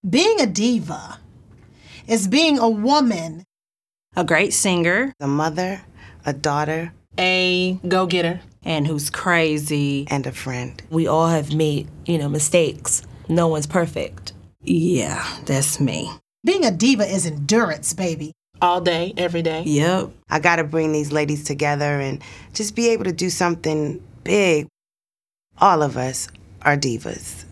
Being a diva is being a woman, a great singer, a mother, a daughter, a go-getter, and who's crazy, and a friend. We all have made, mistakes. No one's perfect. Yeah, that's me. Being a diva is endurance, baby. All day, every day. Yep. I gotta bring these ladies together and just be able to do something big. All of us are divas.